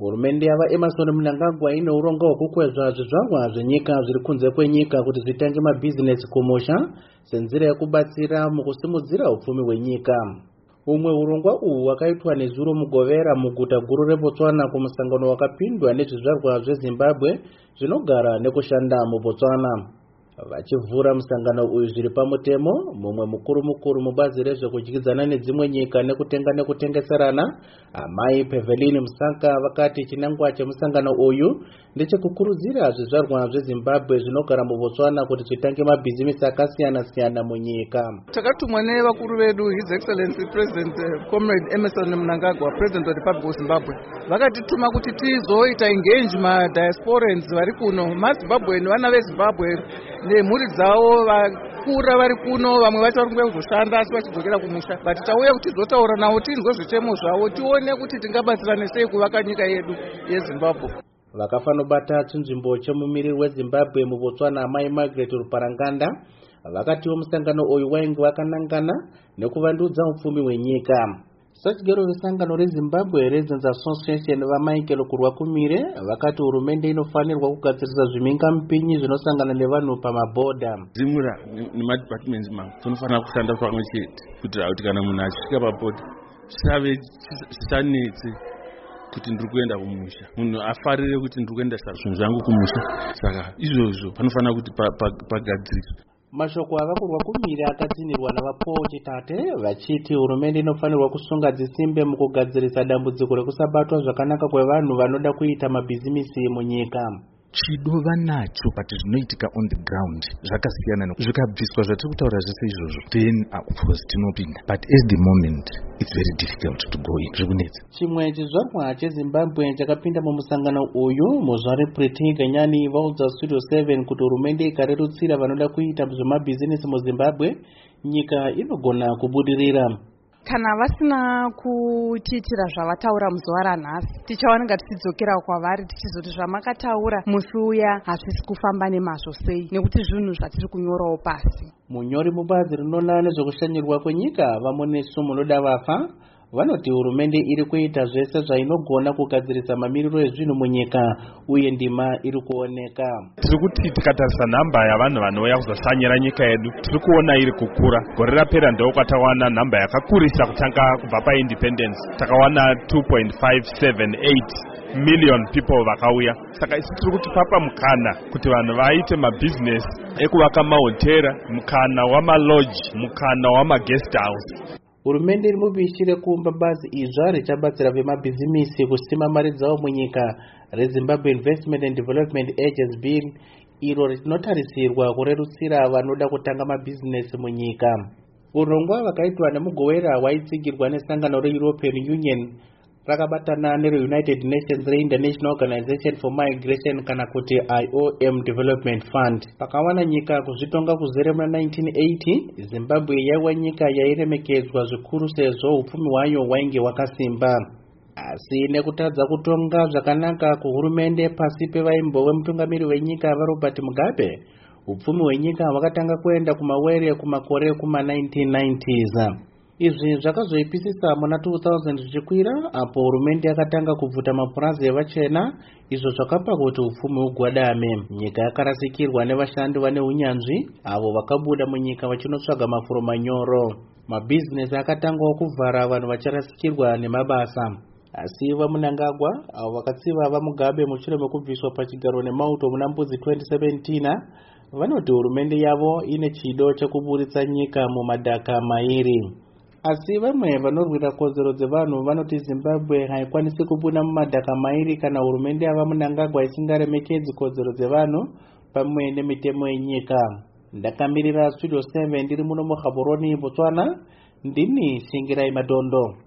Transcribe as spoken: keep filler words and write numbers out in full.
Hurumende yava Emmerson Mnangagwa ine urongo hwekukwezva zvizvarwa zvenyika zviri kunze kwenyika kuti zvitange mabhizinesi kumusha senzira yekubatsira mukusimudzira upfumi hwenyika. Umwe urongwa uhu wakaitwa nezuro mugovera muguta guru reBotswana kumusangano wakapindwa nezvizvarwa zveZimbabwe zvinogara nekushanda muBotswana. Vachivhura musangano uyu zviri pamutemo, mumwe mukuru mukuru mubazi rezvekudyidzana nedzimwe nyika nekutenga nekutengeserana, Amai Peveline Musaka vakati chinangwa chemusangano uyu ndechekukurudzira zvizvarwa zveZimbabwe zvinogara muBotswana kuti zvitange mabhizimusi akasiyana siyana munyika. Takatumwa nevakuru vedu His Excellency President Comrade Emmerson Mnangagwa, President of the Republic of Zimbabwe, vakatituma kuti tizoita engage madiasporans vari kuno, maZimbabweni, vana veZimbabwe nemhuri dzavo vakura vari kuno, vamwe vacho vari kuzoshanda asi vachidzokera kumusha, but tauya kuti tizotaura navo tinzwe zvitemo zvavo tione kuti tingabatsirane sei kuvaka nyika yedu yeZimbabwe. Vakafanobata chinzvimbo chemumiriri weZimbabwe muBotswana Mai Margaret Ruparanganda vakatiwo musangano uyu wainge wakanangana nekuvandudza upfumi hwenyika. Sachigaro vesangano reZimbabwe Residents Association vaMichael Kurwakumire vakati hurumende inofanirwa kugadzirisa zvimhingamupinyi zvinosangana nevanhu pamabhodha. Zimura nemadepartments mamwe tinofanira kushanda pamwe chete kuitira kuti kana munhu achisvika pabhodha chisave chisanetse kuti ndiri kuenda kumusha, munhu afarire kuti ndiri kuenda zvinhu zvangu kumusha. Saka izvozvo panofanira kuti pagadziriswe. Mashoko akakurwa kumira akatsinirwa navaPaul Chitate vachiti hurumende inofanirwa kusunga dzisimbe mukugadzirisa dambudziko rekusabatwa zvakanaka kwevanhu vanoda kuita mabhizimisi munyika. Chido vanacho but zvinoitika on the ground zvakasiyana zvikabviswa zvatiri kutaura zvese izvozvo then of course tinopinda, but at the moment it's very difficult to go in. Zvikunetsa. Chimwe chizvarwa cheZimbabwe chakapinda mumusangano uyu muzvari Pretty Ganyani vaudza Studio seven kuti hurumende ikarerutsira vanoda kuita zvemabhizinesi muZimbabwe nyika inogona kubudirira. Kana vasina kutiitira zvavataura muzuva ranhasi tichaonanga tichidzokera kwavari tichizoti zvamakataura musi uya hazvisi kufamba nemazvo sei nekuti zvinhu zvatiri kunyorawo pasi. Munyori mubazi rinoona nezvekushanyirwa kwenyika vaMonesu Munoda Vafa vanoti hurumende iri kuita zvese zvainogona kugadzirisa mamiriro ezvinhu munyika uye ndima iri kuoneka. Tiri kuti tikatarisa nhamba yavanhu vanouya kuzoshanyira nyika yedu tiri kuona iri kukura. Gore rapera ndoo kwatawana nhamba yakakurisa kutanga kubva paindependence, takawana two point five seven eight million people vakauya. Saka isi tiri kuti papa mukana kuti vanhu vaite mabhizinesi ekuvaka mahotera, mukana wamaloji, mukana wamaguest house. Hurumende iri mubishi rekuumba bazi idzva richabatsira vemabhizimisi kusima mari dzavo munyika reZimbabwe Investment and Development Agency Bill iro rinotarisirwa kurerutsira vanoda kutanga mabhizinesi munyika. Urongwa hwakaitwa nemugowera waitsigirwa nesangano reEuropean Union rakabatana nereUnited Nations reInternational Organization for Migration kana kuti I O M Development Fund. Pakawana nyika kuzvitonga kuzere muna nineteen eighty, Zimbabwe yaiva nyika yairemekedzwa zvikuru sezvo upfumi hwayo hwainge hwakasimba. Asi nekutadza kutonga zvakanaka kuhurumende pasi pevaimbove mutungamiri wenyika vaRobert Mugabe, upfumi hwenyika hwakatanga kuenda kumawere kumakore ekuma nineteen nineties. Izvi zvakazoipisisa muna two thousand zvichikwira apo hurumende yakatanga kubvuta mapurazi evachena, izvo zvakapa kuti upfumi hugwadame. Nyika yakarasikirwa nevashandi vane unyanzvi avo vakabuda munyika vachinotsvaga mafuro manyoro. Mabhizinesi akatangawo kuvhara vanhu vacharasikirwa nemabasa. Asi vaMnangagwa avo vakatsiva vaMugabe mushure mekubviswa pachigaro nemauto muna Mbudzi twenty seventeen vanoti hurumende yavo ine chido chekuburitsa nyika mumadhaka mairi. Asi vamwe vanorwira kodzero dzevanhu vanoti Zimbabwe haikwanisi kubuda mumadhaka mairi kana hurumende yavaMnangagwa isingaremekedzi kodzero dzevanhu pamwe nemitemo yenyika. Ndakamirira Studio seven ndiri muno muGaborone, Botswana, ndini Shingirai Madondo.